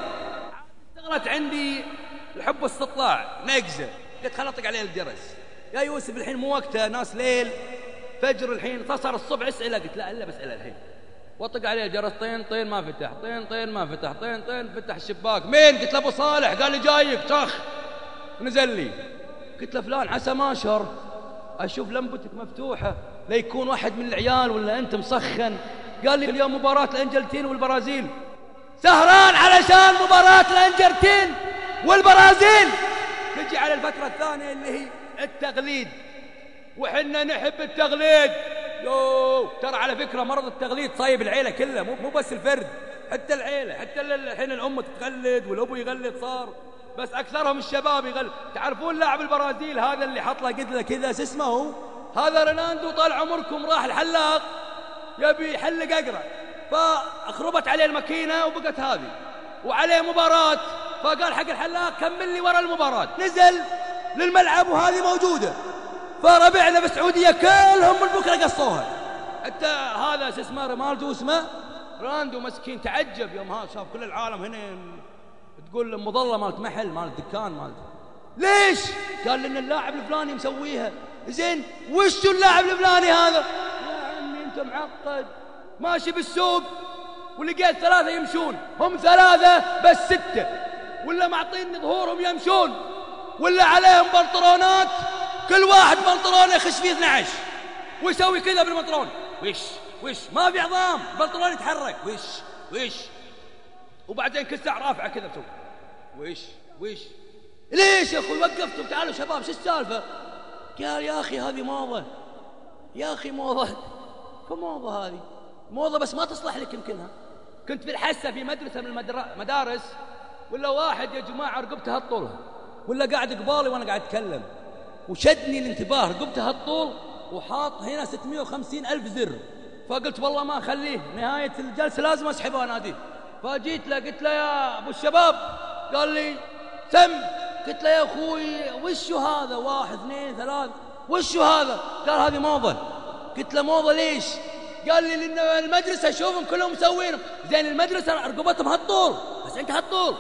اشتغلت عندي الحب استطلاع نقزة، قلت خل أطق عليه الجرس، يا يوسف الحين مو وقته، ناس ليل فجر الحين، صار الصبح اسأله. قلت لا إلا بسأله الحين، وطق عليه الجرس، طين طين ما فتح، طين طين ما فتح، طين طين فتح الشباك. مين؟ قلت له أبو صالح. قال لي جايك طخ، نزل لي. قلت له فلان عسى ماشر أشوف لمبتك مفتوحة، لا يكون واحد من العيال ولا أنت مسخن. قال لي اليوم مباراة الأنجلتين والبرازيل، سهران علشان مباراة الأنجلتين والبرازيل. نجي على الفترة الثانية اللي هي التقليد، وحنا نحب التقليد. يو ترى على فكرة مرض التقليد صايب العيلة كلها، مو مو بس الفرد، حتى العيلة، حتى الحين الأم تتقلد والأبو يقلد صار، بس أكثرهم الشباب يغل. تعرفون لاعب البرازيل هذا اللي حط له قدله كذا، شو اسمه هو؟ هذا رونالدو. طال عمركم راح الحلاق يبي يحلق أقرع، فأخربت عليه الماكينة وبقت هذه، وعليه مباراة، فقال حق الحلاق كمل لي ورا المباراة. نزل للملعب وهذه موجودة، فربعنا بالسعودية كلهم من بكرة قصوها. حتى هذا شو اسمه رونالدو، اسمه رونالدو مسكين، تعجب يوم هذا شاف كل العالم هنا تقول مظلة مالت محل مالت دكان مالت. ليش؟ قال لأن اللاعب الفلاني مسويها. زين وش اللاعب الفلاني هذا؟ يا عمي أنت معقد، ماشي بالسوق ولقيت ثلاثة يمشون، هم ثلاثة بس ستة، ولا معطين ظهورهم يمشون، ولا عليهم بنطلونات كل واحد بنطلونه يخش فيه اثني عشر، ويسوي كذا بالبنطلون وش وش ما في عظام، بنطلون يتحرك وش وش، وبعدين كل ساعة رافعة كذا بسوي وش وش. ليش يا أخوي وقفتم؟ تعالوا شباب شو السالفة؟ قال يا أخي هذه موضة، يا أخي موضة، فموضة هذه موضة بس ما تصلح لك يمكنها. كنت في الحسة في مدرسة من المدارس، ولا واحد يا جماعة رقبته هالطولها، ولا قاعد قبالي وأنا قاعد أتكلم، وشدني الانتباه، رقبته هالطول وحاط هنا ستمائة وخمسين ألف زر. فقلت والله ما أخليه، نهاية الجلسة لازم أسحبه وأناديه. فجيت له قلت له يا أبو الشباب، قال لي سم. قلت له يا أخوي وشو هذا؟ واحد اثنين ثلاث، وشو هذا؟ قال هذه موضة. قلت له موضة ليش؟ قال لي لأن المدرسة شوفهم كلهم مسوينهم. زين المدرسة رقبتهم هالطول بس أنت هالطول.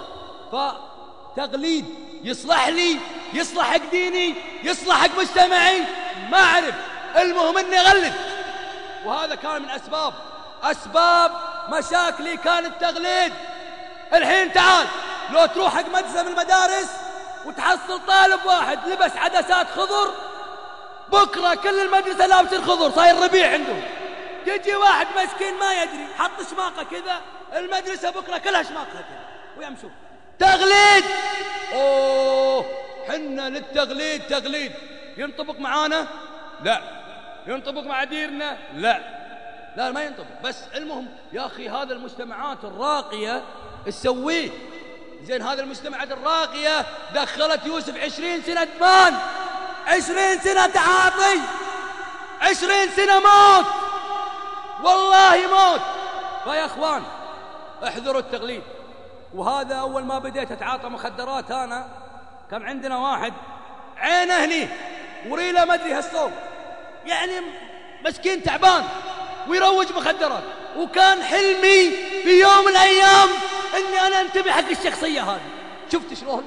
فتقليد يصلح لي، يصلح حق ديني، يصلح حق مجتمعي، ما أعرف، المهم أني أغلد. وهذا كان من أسباب أسباب مشاكلي كان التقليد. الحين تعال لو تروح حق مدرسة من المدارس وتحصل طالب واحد لبس عدسات خضر، بكرة كل المدرسة لابس الخضر، صاير ربيع عندهم. يجي واحد مسكين ما يدري حط شماقة كذا، المدرسة بكرة كلها شماقة كذا ويمشون. تقليد. أوه حنا للتغليد تغليد. ينطبق معانا؟ لا. ينطبق مع ديرنا؟ لا. لا ما ينطبق. بس المهم يا أخي هذا المجتمعات الراقية تسويه زين. هذا المجتمعات الراقية دخلت يوسف عشرين سنة مان، عشرين سنة تعاطي، عشرين سنة موت، والله موت. فيا أخوان احذروا التغليد. وهذا أول ما بديت أتعاطى مخدرات أنا كان عندنا واحد عينه هني وريله ما أدري هالصوب، يعني مسكين تعبان ويروج مخدرات. وكان حلمي في يوم من الأيام أني أنا أنتبه حق الشخصية هذه. شفت شلون؟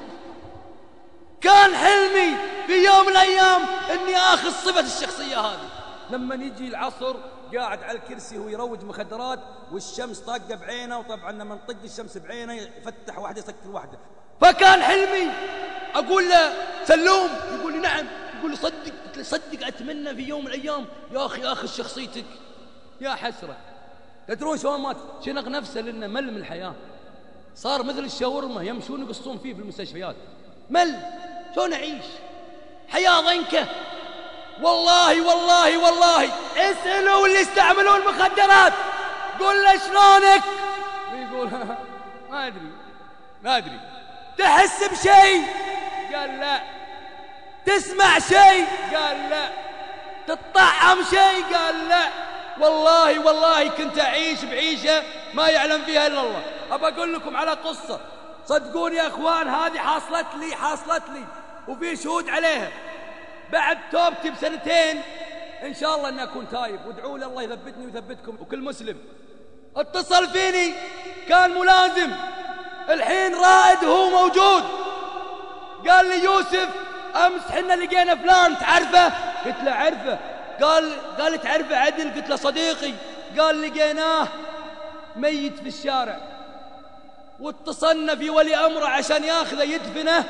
كان حلمي في يوم من الأيام أني آخذ صفة الشخصية هذه. لما يجي العصر قاعد على الكرسي وهو يروج مخدرات والشمس طاقة بعينه، وطبعا لما نطق الشمس بعينه يفتح واحدة يسكر واحدة. فكان حلمي أقول له سلوم، يقول لي نعم، يقول لي صدق. قلت له صدق أتمنى في يوم من الأيام يا أخي آخذ شخصيتك. يا حسرة. تدرون شلون مات؟ شنق نفسه لأنه مل من الحياة، صار مثل الشاورما يمشون يقصون فيه في المستشفيات. مل، شلون أعيش حياة ضنكة؟ والله والله والله اسألوا اللي يستعملون مخدرات قول له شلونك، ويقول ما أدري ما أدري. تحس بشيء؟ قال لا. تسمع شيء؟ قال لا. تطعم شيء؟ قال لا. والله والله كنت أعيش بعيشة ما يعلم فيها إلا الله. أبى أقول لكم على قصة صدقوني يا أخوان، هذه حاصلت لي حاصلت لي وفي شهود عليها. بعد توبتي بسنتين إن شاء الله أن أكون تايب، وادعوا لي الله يثبتني ويثبتكم وكل مسلم. اتصل فيني كان ملازم، الحين رائد هو موجود، قال لي يوسف أمس حنا لقينا فلان تعرفه؟ قلت له عرفه. قال قال لي تعرفه عدل؟ قلت له صديقي. قال لقيناه ميت في الشارع واتصلنا في ولي أمره عشان ياخذه يدفنه،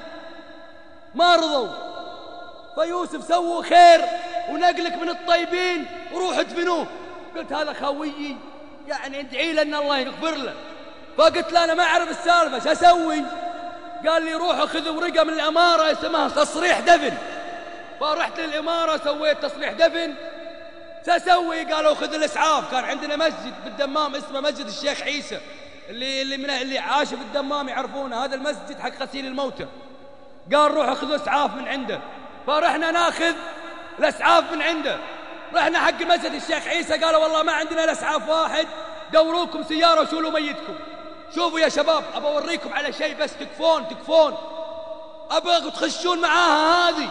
ما رضوا. فيوسف سووا خير ونقلك من الطيبين وروح ادفنوه. قلت هذا خويي يعني ادعي له ان الله يغفر له. فقلت له انا ما اعرف السالفه شو اسوي؟ قال لي روح خذ ورقه من الاماره اسمها تصريح دفن. فرحت للاماره سويت تصريح دفن. شو اسوي؟ قالوا خذ الاسعاف. كان عندنا مسجد بالدمام اسمه مسجد الشيخ عيسى، اللي اللي من اللي عاش في الدمام يعرفونه، هذا المسجد حق غسيل الموتى. قال روحوا خذوا اسعاف من عنده. فرحنا ناخذ الاسعاف من عنده. رحنا حق مسجد الشيخ عيسى قالوا والله ما عندنا الاسعاف واحد، دوروكم سياره وشولوا ميتكم. شوفوا يا شباب ابى اوريكم على شيء بس تكفون تكفون ابغى تخشون معاها هذه.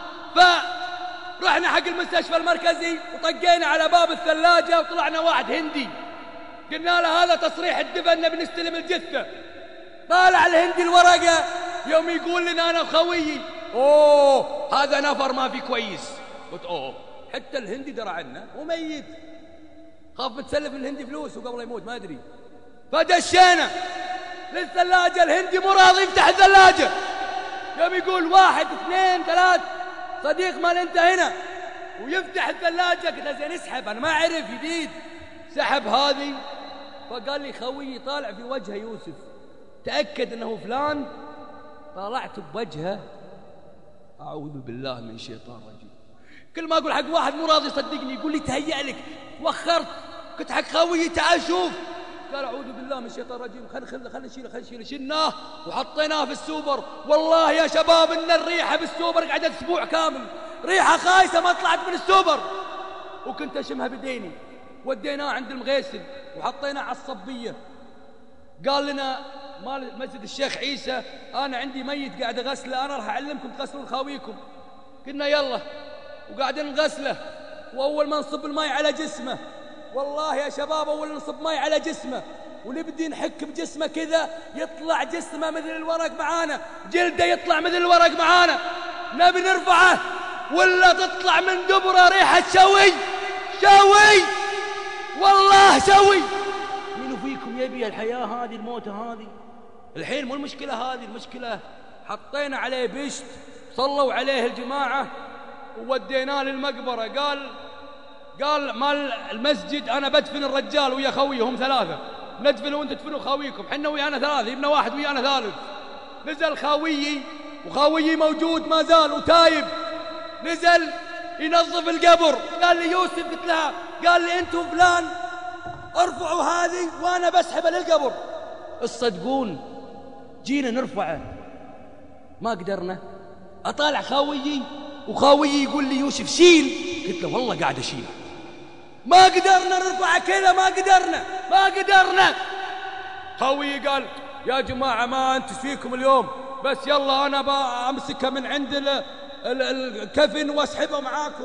فرحنا حق المستشفى المركزي وطقينا على باب الثلاجه وطلعنا واحد هندي، قلنا له هذا تصريح الدفن نبي نستلم الجثه. طالع الهندي الورقه يوم يقول لنا انا وخويي اوه هذا نفر ما في كويس. قلت اوه حتى الهندي درى عنه وميت، خاف متسلف من الهندي فلوس وقبل يموت ما ادري. فدشينا للثلاجه، الهندي مو راضي يفتح الثلاجه. يوم يقول واحد اثنين ثلاث صديق مال انت هنا ويفتح الثلاجه. قلت له زين اسحب، انا ما اعرف جديد. سحب هذه. فقال لي خويي طالع في وجهه يوسف تاكد انه فلان. طالعت بوجهه اعوذ بالله من الشيطان الرجيم. كل ما اقول حق واحد مو راضي يصدقني يقول لي تهيأ لك وخرت. قلت حق خويي تعال شوف. قال اعوذ بالله من الشيطان الرجيم. خل خل خل نشيله خل نشيله. شلناه وحطيناه في السوبر. والله يا شباب ان الريحه بالسوبر قعدت اسبوع كامل، ريحه خايسه ما طلعت من السوبر، وكنت اشمها بديني. وديناه عند المغيسل وحطيناه على الصبيه. قال لنا مال مسجد الشيخ عيسى انا عندي ميت قاعد اغسله، انا راح اعلمكم تغسلون خاويكم. قلنا يلا وقاعدين نغسله. واول ما نصب الماء على جسمه، والله يا شباب اول ما نصب ماء على جسمه ونبدي نحك بجسمه كذا يطلع جسمه مثل الورق معانا، جلده يطلع مثل الورق معانا. نبي نرفعه ولا تطلع من دبره ريحه شوي شوي، والله شوي. مين فيكم يبي الحياه هذه الموتة هذه؟ الحين مو المشكله هذه، المشكله حطينا عليه بشت، صلوا عليه الجماعه ووديناه للمقبره. قال قال مال المسجد انا بدفن الرجال ويا خويه، هم ثلاثه، ندفن وانت تدفنوا خاويكم، حنا ويانا ثلاثه، يبنا واحد ويانا ثالث. نزل خاويي وخاويي موجود ما زال وتايب. نزل ينظف القبر، قال لي يوسف، قلت لها، قال لي انتم فلان ارفعوا هذه وانا بسحبها للقبر. الصدقون جينا نرفعه ما قدرنا. اطالع خاويي وخاويي يقول لي يوسف شيل، قلت له والله قاعد اشيل. ما قدرنا نرفعه كذا، ما قدرنا ما قدرنا. خاويي قال يا جماعة ما انت فيكم اليوم، بس يلا انا بامسكها من عند ال ال الكفن واسحبها معاكم.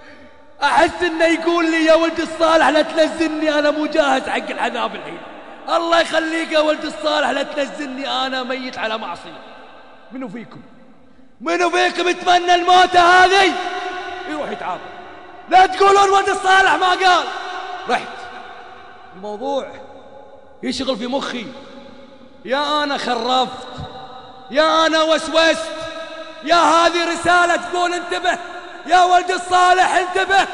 احس انه يقول لي يا ولد الصالح لا تنزلني، انا مو جاهز حق العذاب الحين. الله يخليك يا ولد الصالح لا تنزلني، انا ميت على معصية. منو فيكم منو فيكم يتمنى الموتة هذه يروح يتعاطى؟ لا تقولون ولد الصالح ما قال. رحت الموضوع يشغل في مخي، يا أنا خرفت، يا أنا وسوست، يا هذه رسالة تقول انتبه يا ولد الصالح انتبه.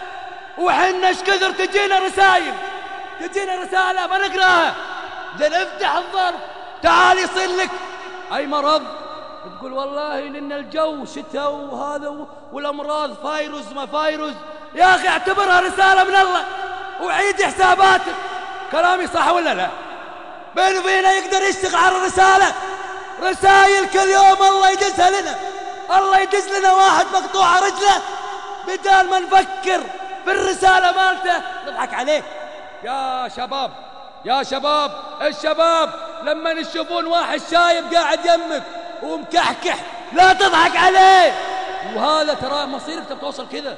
وحنا ايش كثر تجينا رسائل، تجينا رسالة ما نقراها، زين افتح الظرف تعال يصير لك أي مرض تقول والله لأن الجو شتاء وهذا والأمراض فايروس ما فايروس. يا أخي اعتبرها رسالة من الله وعيد حساباتك. كلامي صح ولا لا؟ بين وبينه يقدر يشتغل على الرسالة. رسائل كل يوم الله يدزها لنا، الله يدز لنا واحد مقطوعة رجله بدال ما نفكر في الرسالة مالته نضحك عليه. يا شباب يا شباب الشباب لما تشوفون واحد شايب قاعد يمك ومكحكح لا تضحك عليه، وهذا ترى مصيرك توصل كذا.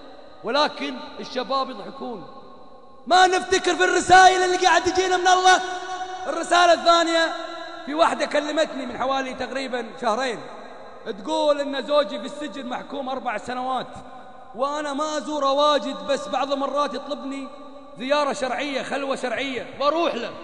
ولكن الشباب يضحكون، ما نفتكر في الرسائل اللي قاعد تجينا من الله. الرسالة الثانية في واحدة كلمتني من حوالي تقريبا شهرين، تقول إن زوجي في السجن محكوم أربع سنوات وأنا ما أزوره واجد، بس بعض المرات يطلبني زيارة شرعية خلوة شرعية واروح له.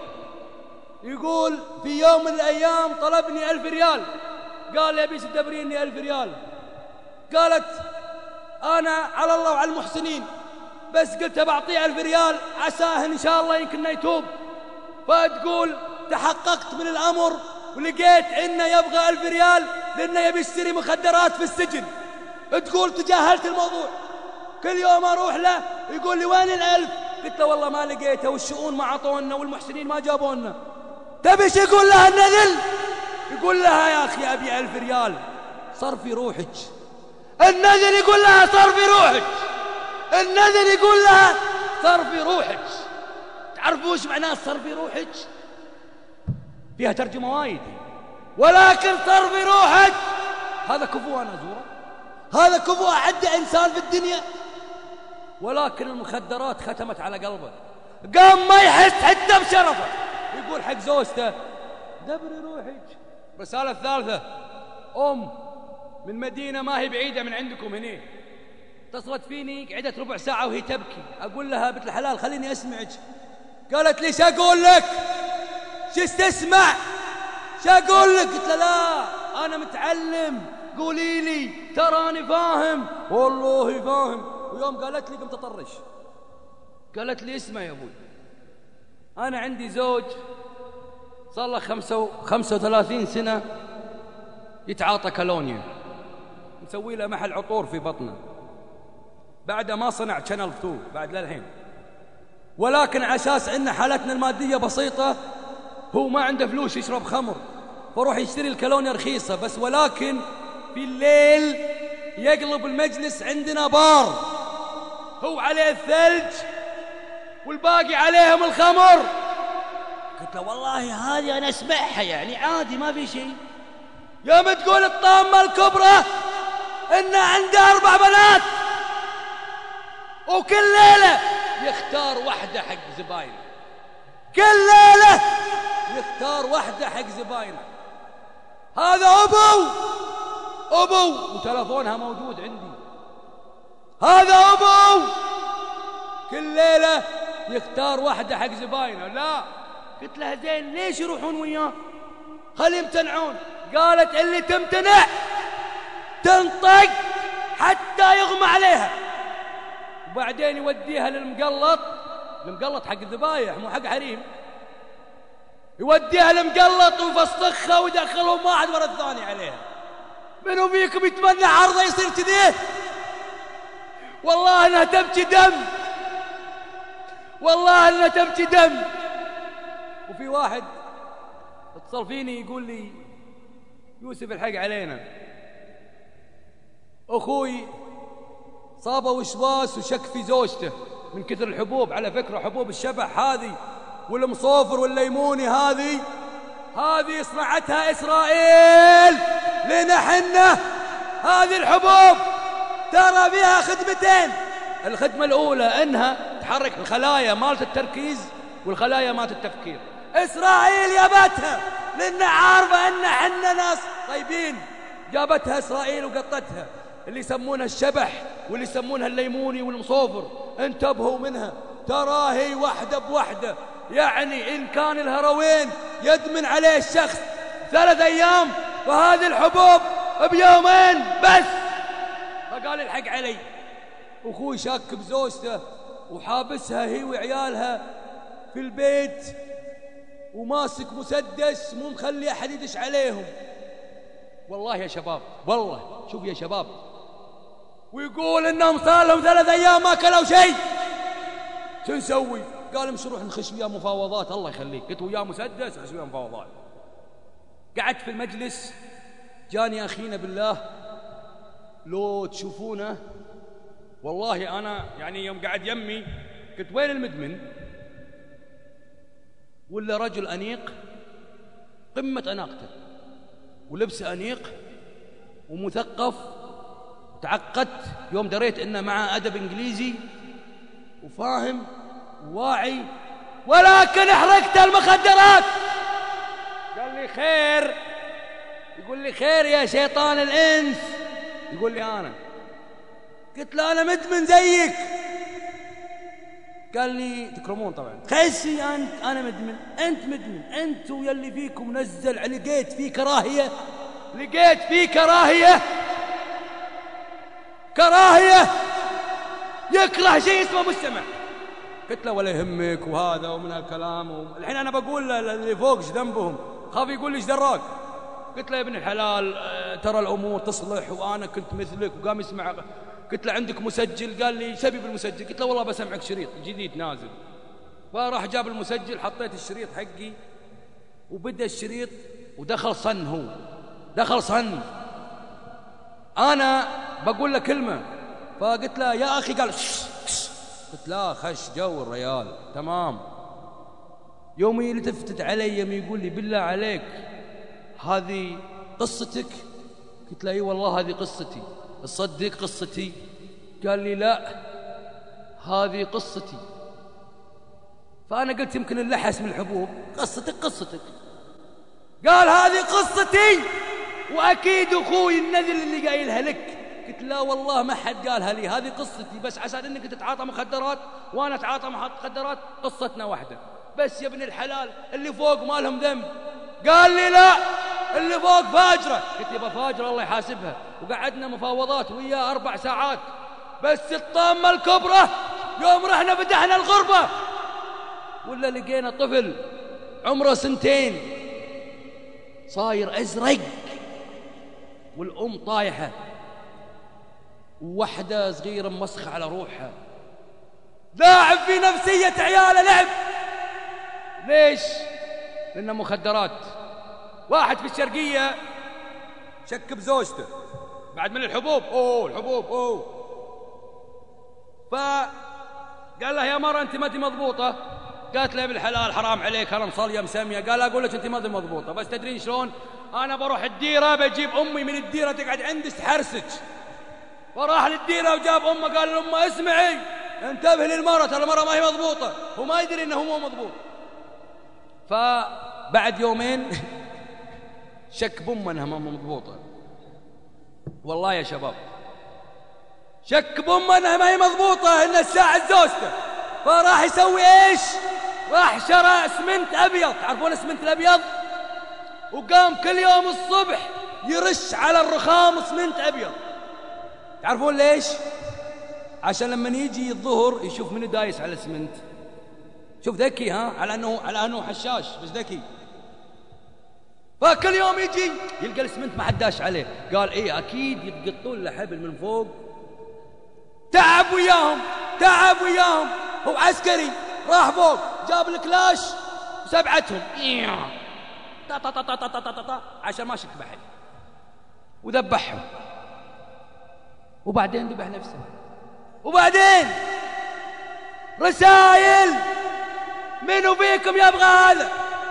يقول في يوم من الأيام طلبني ألف ريال، قال لي أبي تدبريني ألف ريال. قالت أنا على الله وعلى المحسنين، بس قلت بعطيه ألف ريال عساه إن شاء الله يمكن يتوب. فتقول تحققت من الأمر ولقيت إنه يبغى ألف ريال لأنه يبي يشتري مخدرات في السجن. تقول تجاهلت الموضوع، كل يوم أروح له يقول لي وين الألف؟ قلت له والله ما لقيته والشؤون ما عطونا والمحسنين ما جابونا. تبي ايش يقول لها النذل؟ يقول لها يا أخي أبي ألف ريال صرفي روحك. النذل يقول لها صرفي روحك، النذل يقول لها صرفي روحك. تعرفوا ايش معناه صرفي روحك؟ فيها ترجمة وايد، ولكن صرفي روحك هذا كفو أنا أزوره، هذا كفو أعد إنسان في الدنيا. ولكن المخدرات ختمت على قلبه، قام ما يحس حتى بشرفه. يقول حق زوجته دبري روحك. رسالة الثالثة أم من مدينة ما هي بعيدة من عندكم هنا، اتصلت فيني قعدت ربع ساعة وهي تبكي. أقول لها بنت الحلال خليني أسمعك. قالت لي شاقول لك؟ شو تسمع؟ شاقول لك؟ قلت لها لا أنا متعلم، قولي لي تراني فاهم. والله فاهم. ويوم قالت لي قمت أطرش، قالت لي اسمع يا أبوي، أنا عندي زوج صار له خمسة خمسة وثلاثين سنة يتعاطى كالونيا، مسوي له محل عطور في بطنه بعد ما صنع شانل تو بعد للحين. ولكن على أساس إن حالتنا المادية بسيطة هو ما عنده فلوس يشرب خمر، فروح يشتري الكالونيا رخيصة بس. ولكن في الليل يقلب المجلس عندنا بار، هو عليه الثلج والباقي عليهم الخمر. قلت له والله هذه أنا أسمعها يعني عادي ما في شيء. يوم تقول الطامة الكبرى إن عنده أربع بنات وكل ليلة يختار واحدة حق زباينه، كل ليلة يختار واحدة حق زباينه. هذا أبو أبو وتلفونها موجود عندي، هذا أبو كل ليلة يختار واحدة حق زباينه. لا قلت لها زين ليش يروحون وياه؟ خلي يمتنعون. قالت اللي تمتنع تنطق حتى يغمى عليها، وبعدين يوديها للمقلط، المقلط حق الذبايح مو حق حريم، يوديها للمقلط ويفسخها ويدخلهم واحد ورا الثاني عليها. منو فيكم يتمنى عرضه يصير كذي؟ والله انها تبكي دم، والله انها تبكي دم. وفي واحد اتصل فيني يقول لي يوسف الحق علينا، اخوي صابه وسواس وشك في زوجته من كثر الحبوب. على فكره حبوب الشبح هذه والمصوفر والليموني هذه هذه صنعتها اسرائيل لنا حنا. هذه الحبوب ترى فيها خدمتين، الخدمه الاولى انها تحرك الخلايا مالت التركيز والخلايا مالت التفكير. اسرائيل جابتها لان عارفه ان حنا ناس طيبين، جابتها اسرائيل وقطتها. اللي يسمونها الشبح واللي يسمونها الليموني والمصوفر انتبهوا منها، ترى هي وحده بوحده. يعني ان كان الهروين يدمن عليه الشخص ثلاث ايام، فهذه الحبوب بيومين بس. فقال الحق علي، اخوي شاك بزوجته وحابسها هي وعيالها في البيت وماسك مسدس مو مخلي احد يدش عليهم. والله يا شباب، والله شوف يا شباب، ويقول انهم صار لهم ثلاث ايام ما كلوا شيء. شو نسوي؟ قال مش نروح نخش وياه مفاوضات. الله يخليك، قلت وياه مسدس نخش وياه مفاوضات. قعدت في المجلس، جاني اخينا بالله لو تشوفونه والله انا يعني يوم قعد يمي قلت وين المدمن؟ ولا رجل انيق قمه اناقته ولبسه انيق ومثقف. تعقدت يوم دريت انه معه ادب انجليزي وفاهم وواعي، ولكن احرقت المخدرات. قال لي خير، يقول لي خير يا شيطان الانس. يقول لي انا، قلت له انا مدمن زيك. قال لي تكرمون طبعا، خيسي انت، انا مدمن، انت مدمن، انت ويلي فيكم نزل. لقيت فيه كراهيه، لقيت فيه كراهيه، كراهيه يكره شيء اسمه مستمع. قلت له ولا يهمك وهذا ومن هالكلام و... الحين انا بقول اللي فوق ايش ذنبهم، خاف يقول لي ايش دراك. قلت له يا ابن الحلال ترى الامور تصلح وانا كنت مثلك. وقام يسمع. قلت له عندك مسجل؟ قال لي سبب المسجل. قلت له والله بسمعك شريط جديد نازل. فراح جاب المسجل، حطيت الشريط حقي وبدأ الشريط ودخل صن. هو دخل صن. انا بقول له كلمه فقلت له يا اخي، قال شش شش. قلت لا خش جو الريال تمام. يوم يلتفت علي يوم يقول لي بالله عليك هذه قصتك؟ قلت له اي والله هذه قصتي. تصدق قصتي؟ قال لي لا هذه قصتي. فأنا قلت يمكن اللحس من الحبوب. قصتك قصتك. قال هذه قصتي وأكيد أخوي النذل اللي قايلها لك. قلت لا والله ما حد قالها لي، هذه قصتي، بس عشان انك تتعاطى مخدرات وانا اتعاطى مخدرات قصتنا واحدة. بس يا ابن الحلال اللي فوق ما لهم ذنب. قال لي لا اللي فوق فاجرة. قلت يبا فاجرة الله يحاسبها. وقعدنا مفاوضات وياه أربع ساعات. بس الطامة الكبرى يوم رحنا فتحنا الغربة ولا لقينا طفل عمره سنتين صاير أزرق والأم طايحة ووحدة صغيرة مسخة على روحها. لاعب في نفسية عياله لعب. ليش؟ لأنه مخدرات. واحد في الشرقية شك بزوجته بعد من الحبوب. أوه الحبوب أوه. فقال له يا مرة أنت ما أنت مضبوطة. قالت له يا ابن الحلال حرام عليك أنا مصلية مسمية. قال أقول لك أنت ما أنت مضبوطة، بس تدرين شلون؟ أنا بروح الديرة بجيب أمي من الديرة تقعد عندي تحرسك. فراح للديرة وجاب أمه. قال لأمه اسمعي انتبه للمرة، ترى المرة ما هي مضبوطة. هو ما يدري إنه هو مو مضبوط. فبعد يومين شك بأمه إنها ما مضبوطة. والله يا شباب شك بأمه إنها ما هي مضبوطة، إنها ساعد زوجته. فراح يسوي إيش؟ راح شرى اسمنت أبيض. تعرفون اسمنت الأبيض؟ وقام كل يوم الصبح يرش على الرخام اسمنت أبيض. تعرفون ليش؟ عشان لما يجي الظهر يشوف منو دايس على الاسمنت. شوف ذكي ها، على انه على انه حشاش بس ذكي. فكل يوم يجي يلقى الاسمنت ما حداش عليه. قال ايه اكيد يتقطون له حبل من فوق. تعب وياهم تعب وياهم. هو عسكري راح فوق جاب الكلاش وسبعتهم عشان ما شك بحد وذبحهم. وبعدين ذبح نفسه. وبعدين رسائل منو فيكم يبغى هذا.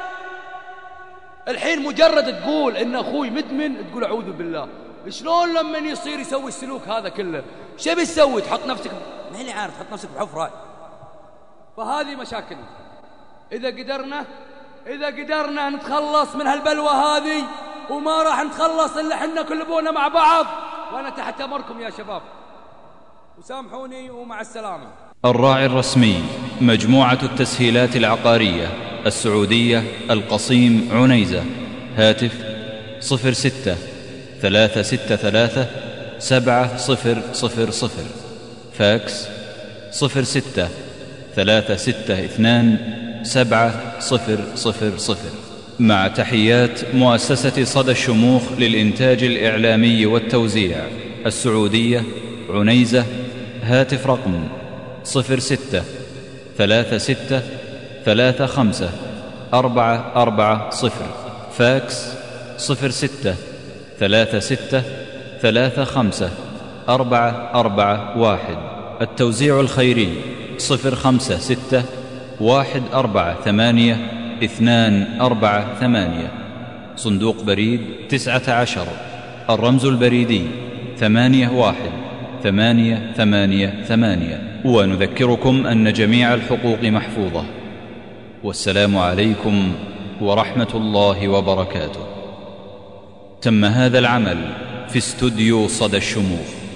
الحين مجرد تقول ان اخوي مدمن تقول اعوذ بالله. شلون لما يصير يسوي السلوك هذا كله شو بتسوي؟ تحط نفسك ما اللي عارف تحط نفسك بحفرة. فهذه مشاكلنا. اذا قدرنا اذا قدرنا نتخلص من هالبلوى هذه وما راح نتخلص الا احنا كلنا مع بعض. وانا تحت امركم يا شباب وسامحوني ومع السلامة. الراعي الرسمي مجموعة التسهيلات العقارية السعودية القصيم عنيزة. هاتف صفر ستة ثلاثة ستة ثلاثة سبعة صفر صفر صفر. فاكس صفر ستة ثلاثة ستة اثنان سبعة صفر صفر صفر. مع تحيات مؤسسة صدى الشموخ للإنتاج الإعلامي والتوزيع السعودية عنيزة. هاتف رقم صفر ستة ثلاثة ستة ثلاثة خمسة أربعة أربعة صفر. فاكس صفر ستة ثلاثة ستة ثلاثة خمسة أربعة أربعة واحد. التوزيع الخيري صفر خمسة ستة واحد أربعة ثمانية اثنان أربعة ثمانية. صندوق بريد تسعة عشر. الرمز البريدي ثمانية واحد ثمانية ثمانية ثمانية. ونذكركم أن جميع الحقوق محفوظة. والسلام عليكم ورحمة الله وبركاته. تم هذا العمل في استوديو صدى الشموخ.